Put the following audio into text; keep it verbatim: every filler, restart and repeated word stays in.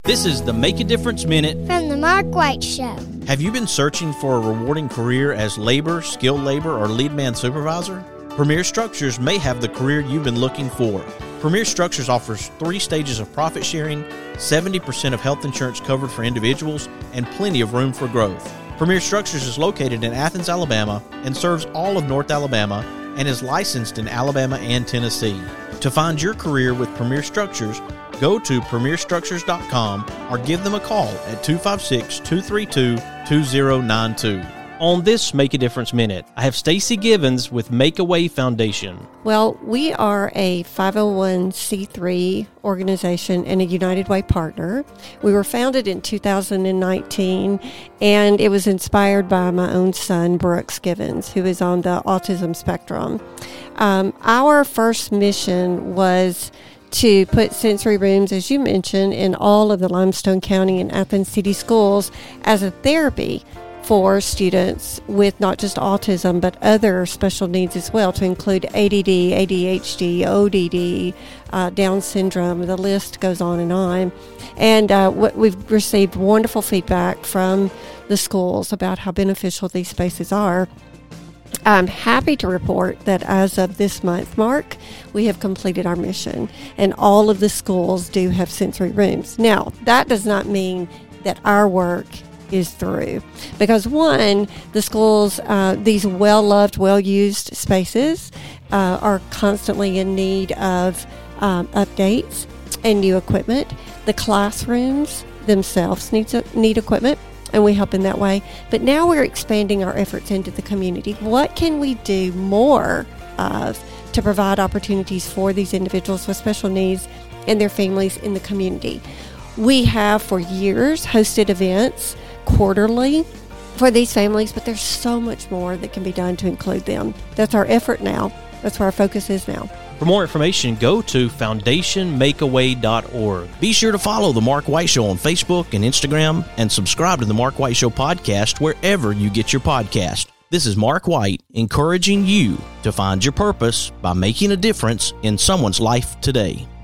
This is the Make a Difference Minute from the Mark White Show. Have you been searching for a rewarding career as labor, skilled labor, or lead man supervisor? Premier Structures may have the career you've been looking for. Premier Structures offers three stages of profit sharing, seventy percent of health insurance covered for individuals, and plenty of room for growth. Premier Structures is located in Athens, Alabama, and serves all of North Alabama, and is licensed in Alabama and Tennessee. To find your career with Premier Structures, go to premier structures dot com or give them a call at two five six, two three two, two zero nine two. On this Make a Difference Minute, I have Stacy Givens with Make a Way Foundation. Well, we are a five oh one c three organization and a United Way partner. We were founded in two thousand nineteen, and it was inspired by my own son, Brooks Givens, who is on the autism spectrum. Um, our first mission was to put sensory rooms, as you mentioned, in all of the Limestone County and Athens City schools as a therapy for students with not just autism, but other special needs as well, to include A D D, A D H D, O D D, uh, Down syndrome. The list goes on and on. And uh, what we've received wonderful feedback from the schools about how beneficial these spaces are. I'm happy to report that as of this month, Mark, we have completed our mission, and all of the schools do have sensory rooms. Now, that does not mean that our work is through, because one, the schools, uh, these well-loved, well-used spaces uh, are constantly in need of um, updates and new equipment. The classrooms themselves need, need equipment, and we help in that way. But now we're expanding our efforts into the community. What can we do more of to provide opportunities for these individuals with special needs and their families in the community? We have for years hosted events quarterly for these families, but there's so much more that can be done to include them. That's our effort now. That's where our focus is now. For more information, go to foundation make a way dot org. Be sure to follow The Mark White Show on Facebook and Instagram, and subscribe to The Mark White Show podcast wherever you get your podcast. This is Mark White, encouraging you to find your purpose by making a difference in someone's life today.